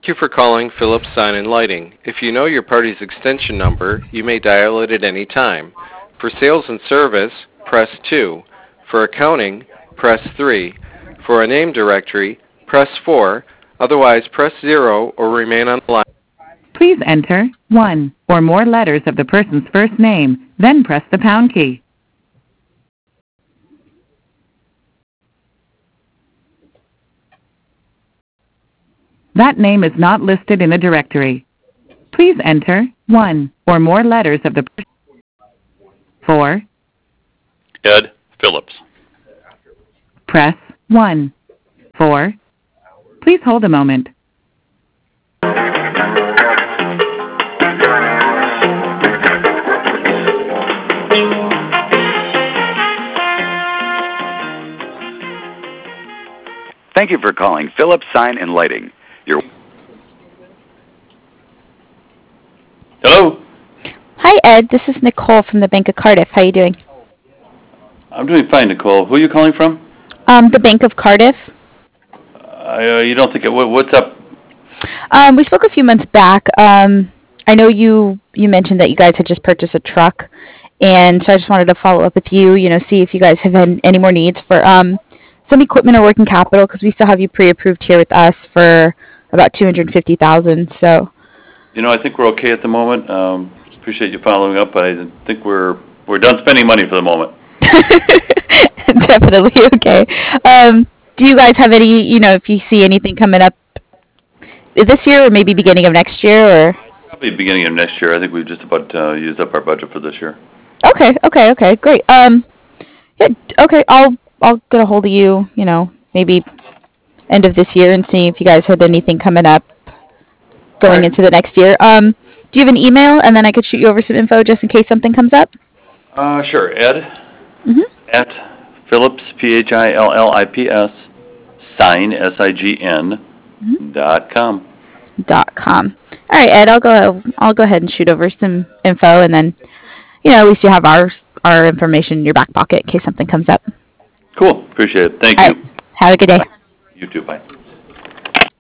you for calling Phillips Sign and Lighting. If you know your party's extension number, you may dial it at any time. For sales and service, press 2. For accounting, press 3. For a name directory, press 4. Otherwise, press 0 or remain on the line. Please enter 1 or more letters of the person's first name, then press the pound key. That name is not listed in the directory. Please enter 1 or more letters of the person. 4. Ed Phillips. Press 1. 4. Please hold a moment. Thank you for calling Phillips Sign and Lighting. Hello. Hi, Ed. This is Nicole from the Bank of Cardiff. How are you doing? I'm doing fine, Nicole. Who are you calling from? The Bank of Cardiff. You don't think it... What's up? We spoke a few months back. I know you mentioned that you guys had just purchased a truck, and so I just wanted to follow up with you, see if you guys have any more needs for some equipment or working capital, because we still have you pre-approved here with us for about $250,000. So, I think we're okay at the moment. Appreciate you following up, but I think we're done spending money for the moment. Definitely okay. Do you guys have any, if you see anything coming up this year or maybe beginning of next year, or? Probably beginning of next year. I think we've just about used up our budget for this year. Okay, great. Yeah, okay, I'll get a hold of you, maybe end of this year and see if you guys had anything coming up going into the next year. Do you have an email, and then I could shoot you over some info just in case something comes up? Sure. Ed at Phillips, PHILLIPS, sign, SIGN, .com. .com. All right, Ed, I'll go ahead and shoot over some info, and then, at least you have our information in your back pocket in case something comes up. Cool. Appreciate it. Thank you. Right. Have a good day. Bye. You too. Bye.